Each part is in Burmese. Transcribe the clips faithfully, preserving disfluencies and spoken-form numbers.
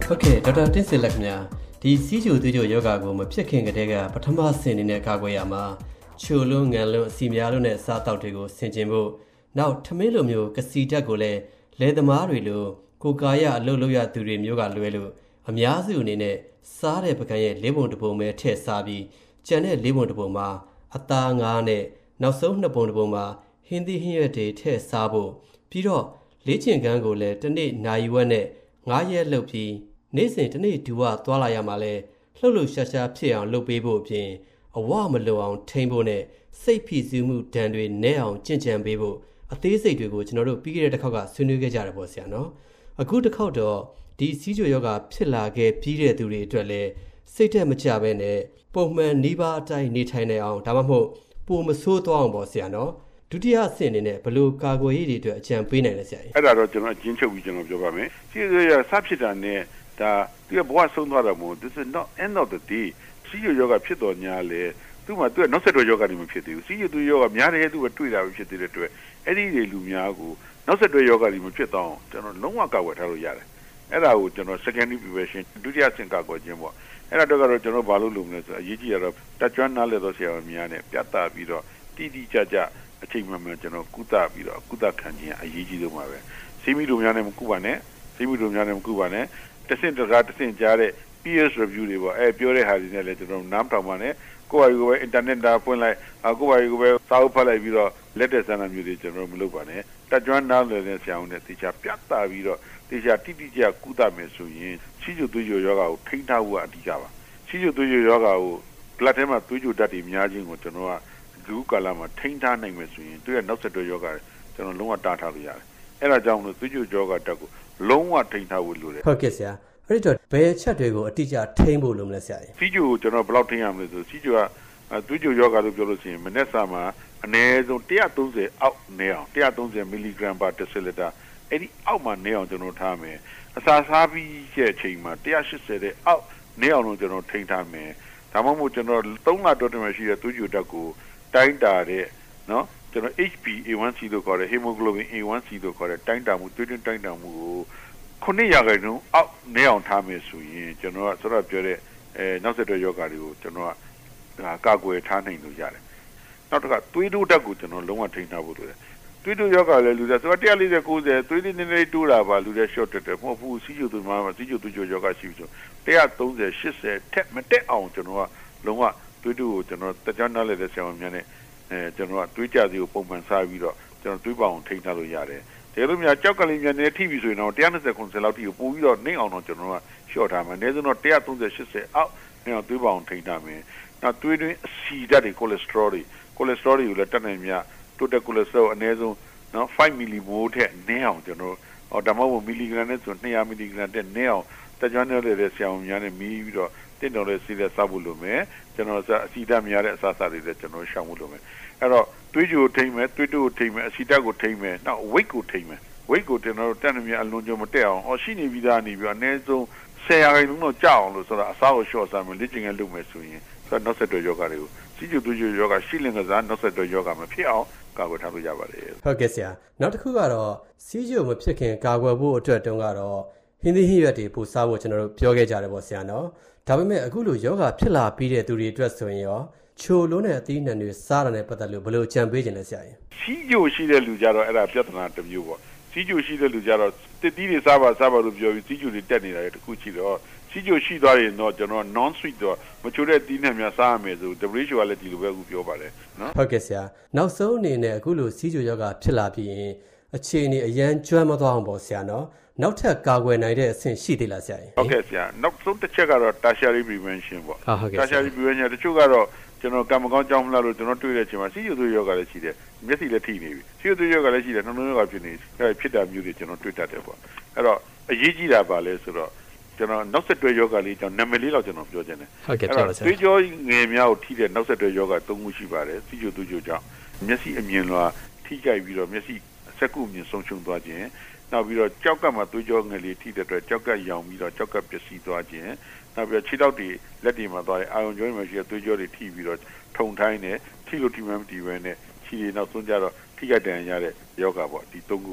ဟုတ်ကဲ့ဒေါက်တာတင်စစ်လက်ခင်ဗျာဒီစီးချိုသွေးချိုယောဂကိုမဖြစ်ခင်ကတည်းကပထမဆင့်နေတဲ့ကာကွယ်ရမှာချိုလုံးငံလုံးအစီများလုံးနဲ့စားတောက်တွေကိုဆင်ကျင်ဖို့နောက်ထမင်းလိုမျိုးကစီတက်ကိုလည်းလဲသမားတွေလိုကိုကာရအလုပ်လုပ်ရသူတွေမျိုးကလွဲလို့အများစုအနေနဲ့စားတဲ့ပကံရဲ့လေးပုံတစ်ပုံပဲထည့်စားပြီးကျန်တဲ့လေးပုံတစ်ပုံမှာအသားငါးနဲ့နောက်ဆုံးနှစ်ပုံတစ်ပုံမှာဟင်းသီးဟင်းရွက်တွေထည့်စားဖို့ပြီးတော့လေးချင်ကန်းကိုလည်းတစ်နေ့နိုင်ဝက်နဲ့ငါးရက်လှုပ်ပြီးနေ့စဉ်တစ်နေ့ဒူဝသွားလာရမှာလဲလှုပ်လှုပ်ရှားရှားဖြစ်အောင်လုပ်ပေးဖို့အပြင်အဝမလုံအောင်ထိန်းဖို့နဲ့စိတ်ဖိစီးမှုဒဏ်တွေနည်းအောင်ကြင်ကြံပေးဖို့အသေးစိတ်တွေကိုကျွန်တော်တို့ပြီးခဲ့တဲ့တစ်ခေါက်ကဆွေးနွေးခဲ့ကြတယ်ပေါ့ဆရာနော်အခုတစ်ခေါက်တော့ဒီစီးချိုယောဂဖြစ်လာခဲ့ပြီးတဲ့သူတွေအတွက်လည်းစိတ်သက်မကြဘဲနဲ့ပုံမှန်နှီးပါအတိုင်းနေထိုင်နေအောင်ဒါမှမဟုတ်ပိုမဆိုးသွားအောင်ပေါ့ဆရာနော်ဒုတိယအဆင့်အနေနဲ့ဘယ်လိုကာကွယ်ရေးတွေအတွက်အကြံပေးနိုင်လဲဆရာကြီးအဲ့ဒါတော့ကျွန်တော်အချင်းချုပ်ပြီးကျွန်တော်ပြောပါမယ်စီးချိုယောဂစဖြစ်တာနဲ့ဒါသူကဘဝဆုံးသွားတာမို့ this is not end of the day စီးချိုယောဂဖြစ်တော်ညာလေသူ့မှာသူကနောက်ဆက်တွဲယောဂတွေမဖြစ်သေးဘူးစီးချိုသူယောဂများတယ်သူကတွေ့တာပဲဖြစ်သေးတဲ့အတွက်အဲ့ဒီတွေလူများကိုနောက်ဆက်တွဲယောဂတွေမဖြစ်တော့ကျွန်တော်လုံးဝကာကွယ်ထားလို့ရတယ်အဲ့ဒါကိုကျွန်တော် secondary prevention ဒုတိယဆင့်ကာကွယ်ခြင်းပေါ့အဲ့ဒါတော့ကတော့ကျွန်တော်ဘာလို့လုပ်မလဲဆိုအရေးကြီးရတော့တက်ကျွမ်းနားလေတော့ဆရာမများနဲ့ပြသပြီးတော့တိတိကျကျအချိန်မှန်မှန်ကျွန်တော်ကုသပြီးတော့ကုသခံခြင်းအရေးကြီးဆုံးပါပဲစီမီတို့များနဲ့မကုပါနဲ့စီမီတို့များနဲ့မကုပါနဲ့တဆင့်တကားတဆင့်ကြားတဲ့ peer review တွေပေါ့အဲပြောတဲ့ဟာတွေနဲ့လည်းကျွန်တော်နားထောင်ပါနဲ့ကိုယ့်ဟာကိုယ်ပဲ internet ဒါဖွင့်လိုက်ကိုယ့်ဟာကိုယ်ပဲစာအုပ်ဖတ်လိုက်ပြီးတော့လက်တဲ့ဆန္ဒမျိုးတွေကျွန်တော်မလုပ်ပါနဲ့တက်ကြွနားလည်တဲ့ဆရာဝန်နဲ့တေချာပြသပြီးတော့တေချာတိတိကျကျကုသမယ်ဆိုရင်စီးချိုသွေးချိုယောဂကိုထိန်းထားဖို့အဓိကပါစီးချိုသွေးချိုယောဂကို blood ထဲမှာသွေးချိုဓာတ်တွေများခြင်းကိုကျွန်တော်ကလူကာလမှာထိန်းထားနိုင်မယ်ဆိုရင်သူရဲ့နောက်ဆက်တွဲယောဂကျွန်တော်လုံးဝတားထားလို့ရတယ်အဲ့ဒါကြောင့်လို့သွေးချိုယောဂဓာတ်ကိုလုံးဝထိန်းထားဖို့လိုတယ်ဟုတ်ကဲ့ဆရာအဲ့တော့ဘယ်ချက်တွေကိုအတိအကျထိန်းဖို့လိုမလဲဆရာစီးချိုကိုကျွန်တော်ဘယ်လောက်ထိန်းရမလဲဆိုစီးချိုကသွေးချိုယောဂလို့ပြောလို့ရှိရင်မနေ့စာမှာအနည်းဆုံးone thirtyအောက်နေအောင်one thirty မီလီဂရမ်ပါတစ်ဆလီတာအဲ့ဒီအောက်မှာနေအောင်ကျွန်တော်ထားမယ်အစာစားပြီးရဲ့အချိန်မှာone eightyတဲ့အောက်နေအောင်လို့ကျွန်တော်ထိန်းထားမယ်ဒါမှမဟုတ်ကျွန်တော်threeလတော်တည်းရှိတဲ့သွေးချိုဓာတ်ကိုတိုင်းတာတဲ့နော်ကျွန်တော် H b A one C လို့ခေါ်တဲ့ hemoglobin A one C လို့ခေါ်တဲ့တိုင်းတာမှုသွေးတွင်းတိုင်းတာမှုကိုnineရာခိုင်နှုန်းအောက်နေအောင်ထားမယ်ဆိုရင်ကျွန်တော်ကဆိုတော့ပြောတဲ့အဲနောက်ဆက်တွဲယောဂတွေကိုကျွန်တော်ကကာကွယ်ထားနိုင်လို့ရတယ်နောက်တစ်ခါသွေးတိုးဓာတ်ကိုကျွန်တော်လုံးဝထိန်းထားဖို့လိုတယ်သွေးတိုးယောဂလည်းလူတွေဆိုတော့one forty ninetyသွေးနည်းနည်းလေးတိုးတာပါလူတွေ short တက်တယ်မဟုတ်ဘူးစီးချိုသွေးမှာစီးချိုသွေးချိုယောဂရှိပြီဆိုone thirty eightyထက်မတက်အောင်ကျွန်တော်ကလုံးဝသွေးတိုးကိုကျွန်တော်တက်ကြနားလေတဲ့ဆရာဝန်များနဲ့အဲကျွန်တော်ကသွေးကြစီကိုပုံမှန်စားပြီးတော့ကျွန်တော်သွေးပေါင်ထိန်းထားလို့ရတယ်ဒါလို့များကြောက်ကလေးများနဲ့ထိပြီဆိုရင်တော့one twentyလောက်ထိကိုပို့ပြီးတော့နှိမ့်အောင်တော့ကျွန်တော်က short ထားမယ်အနည်းဆုံးတော့one thirty eightyအောက်နှိမ့်အောင်သွေးပေါင်ထိန်းထားမယ်နောက်သွေးတွင်းအဆီဓာတ်တွေ cholesterol တွေ cholesterol တွေကိုလည်းတက်နိုင်မြ total cholesterol အနည်းဆုံးနော်five millimole ထက်နည်းအောင်ကျွန်တော်ဟောဒါမှမဟုတ်မီလီဂရမ်နဲ့ဆိုtwo hundredမီလီဂရမ်တက်နည်းအောင်တက်ကြွနေလေတဲ့ဆရာဝန်များနဲ့မီးပြီးတော့တင့်တော်တဲ့စီးလက်စားဖို့လိုမယ်ကျွန်တော်အဆီဓာတ်များတဲ့အစားအစာတွေလည်းကျွန်တော်ရှောင်ဖို့လိုမယ်အဲ့တော့သွေးကြိုထိမ့်မယ်သွေးတိုးကိုထိမ့်မယ်အဆီဓာတ်ကိုထိမ့်မယ်နောက် weight ကိုထိမ့်မယ် weight ကိုကျွန်တော်တို့တက်နေမြအလွန်ကြုံမတက်အောင်ဟောရှိနေပြီးသားနေပြီးအနည်းဆုံးtenရာခိုင်နှုန်းတော့ကြောက်အောင်လို့ဆိုတာအစားကိုလျှော့စားမယ်လေ့ကျင့်ခန်းလုပ်မယ်ဆိုရင်ဆိုတော့နောက်ဆက်တွဲယောဂတွေကိုစီးကျူသွေးကျူယောဂရှိလင်ကစားနောက်ဆက်တွဲယောဂမဖြစ်အောင်ကာကွယ်ထားလို့ရပါတယ်ဟုတ်ကဲ့ဆရာနောက်တစ်ခုကတော့စီးကျူမဖြစ်ခင်ကာကွယ်ဖို့အတွက်တုန်းကတော့ဟင်းသီးဟင်းရွက်တွေပိုစားဖို့ကျွန်တော်တို့ပြောခဲ့ကြတယ်ပေါ့ဆရာနော်ဒါပေမဲ့အခုလိုယောဂဖြစ်လာပြီးတဲ့သူတွေအတွက်ဆိုရင်ရောချိုလုံးနဲ့အသီးနှံတွေစားတာနဲ့ပတ်သက်လို့ဘယ်လိုကြံပေးခြင်းလဲဆရာကြီးစီးကျူရှိတဲ့လူကြတော့အဲ့ဒါပြဿနာတစ်မျိုးပေါ့စီးကျူရှိတဲ့လူကြတော့တစ်သီးတွေစားပါစားပါလို့ပြောပြီးစီးကျူတွေတက်နေတာတခုရှိတော့စီးကျူရှိသွားရင်တော့ကျွန်တော် non sweet တော့မချိုတဲ့သီးနှံများစားရမယ်ဆို W H O ကလည်းဒီလိုပဲအခုပြောပါတယ်နော်ဟုတ်ကဲ့ဆရာနောက်ဆုံးအနေနဲ့အခုလိုစီးကျူယောဂဖြစ်လာပြီးရင်အခြေအနေအရန်ကျွမ်းမသွားအောင်ပေါ့ဆရာနော်နောက်ထပ်ကာကွယ်နိုင်တဲ့အဆင့်ရှိသေးလားဆရာကြီးဟုတ်ကဲ့ဆရာနောက်ဆုံးတစ်ချက်ကတော့ tertiary prevention ပေါ့ tertiary prevention တချို့ကတော့ကျွန်တော်ကံမကောင်းကြောင်းမလားလို့ကျွန်တော်တွေ့တဲ့အချိန်မှာစီးကျူသွေးယောဂလည်းရှိတယ်မျက်စိလည်းထိနေပြီစီးကျူသွေးယောဂလည်းရှိတယ်နှလုံးယောဂဖြစ်နေဖြစ်တာမျိုးတွေကျွန်တော်တွေ့တတ်တယ်ပေါ့အဲ့တော့အရေးကြီးတာပါလဲဆိုတော့ကျွန်တော်နောက်ဆက်တွဲယောဂလေးကြောင့်နာမည်လေးတော့ကျွန်တော်ပြောချင်တယ်ဟုတ်ကဲ့ပြောပါဆရာသွေးကြောငယ်များကိုထိတဲ့နောက်ဆက်တွဲယောဂသုံးခုရှိပါတယ်စီးကျူသွေးကျူကြောင့်မျက်စိအမြင်လွှာထိကြိုက်ပြီးတော့မျက်စိစက္ကူအမြင်ဆုံးရှုံးသွားခြင်းနောက်ပြီးတော့ကြောက်ကမှသွေးကြောငယ်လေးထိတဲ့အတွက်ကြောက်ကရောင်ပြီးတော့ကြောက်ကပျက်စီးသွားခြင်းနောက်ပြီးတော့ခြေထောက်တွေလက်တွေမှာသွားတဲ့အာရုံကြောတွေမှာရှိတဲ့သွေးကြောတွေထိပြီးတော့ထုံထိုင်းတယ်ထိလို့ထိမှမတည်ပဲနဲ့ခြေတွေနောက်ဆုံးကြတော့ထိခိုက်ဒဏ်ရာရတဲ့ယောဂပေါ့ဒီသုံးခုပေါ့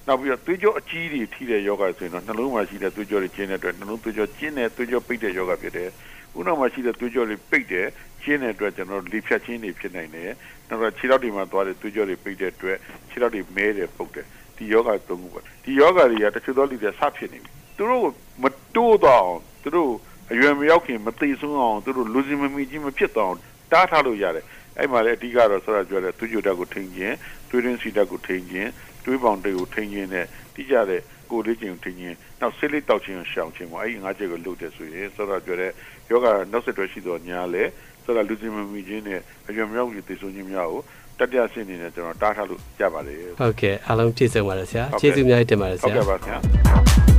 နောက်ပြီးတော့သွေးကြောအကြီးတွေထိတဲ့ယောဂဆိုရင်တော့နှလုံးမှာရှိတဲ့သွေးကြောတွေကျင်းတဲ့အတွက်နှလုံးသွေးကြောကျင်းတဲ့သွေးကြောပိတ်တဲ့ယောဂဖြစ်တယ်။ဥနောက်မှာရှိတဲ့သွေးကြောတွေပိတ်တဲ့ကျင်းတဲ့အတွက်ကျွန်တော်လေဖြတ်ခြင်းတွေဖြစ်နိုင်တယ်။နောက်တော့ခြေထောက်တွေမှာသွားတဲ့သွေးကြောတွေပိတ်တဲ့အတွက်ခြေထောက်တွေမဲတယ်ပုတ်တယ်။ဒီယောဂသုံးခုပဲ။ဒီယောဂတွေကတချို့သောလူတွေဆဖြစ်နေပြီ။သူတို့မတိုးတော့အောင်သူတို့အရွယ်မရောက်ခင်မသိဆုံးအောင်သူတို့လူစီမမီကြီးမဖြစ်တော့တားထားလို့ရတယ်။အဲ့မှာလည်းအဓိကတော့ဆိုတော့ပြောတဲ့သွေးကြောဓာတ်ကိုထိန်းခြင်းသွေးရင်းစီဓာတ်ကိုထိန်းခြင်းတွေးပေါင်တွေကိုထိန်းခြင်းနဲ့တိကျတဲ့ကိုယ်လေးခြင်းကိုထိန်းခြင်းနောက်ဆေးလေးတောက်ခြင်းကိုရှောင်ခြင်းပေါ့အဲ့ဒီငါးချက်ကိုလုပ်တယ်ဆိုရင်ဆိုတော့ပြောတဲ့ယောဂနောက်ဆက်တွဲရှိသောညာလဲဆိုတော့လူစီမမီခြင်းနဲ့အရွယ်မရောက်ကြီးသိဆုံးခြင်းများကိုတတိယဆင့်အနေနဲ့ကျွန်တော်တားထားလို့ကြပါလေဟုတ်ကဲ့အားလုံးပြည့်စုံပါရဆရာကျေးဇူးများတင်ပါတယ်ဆရာဟုတ်ကဲ့ပါဆရာ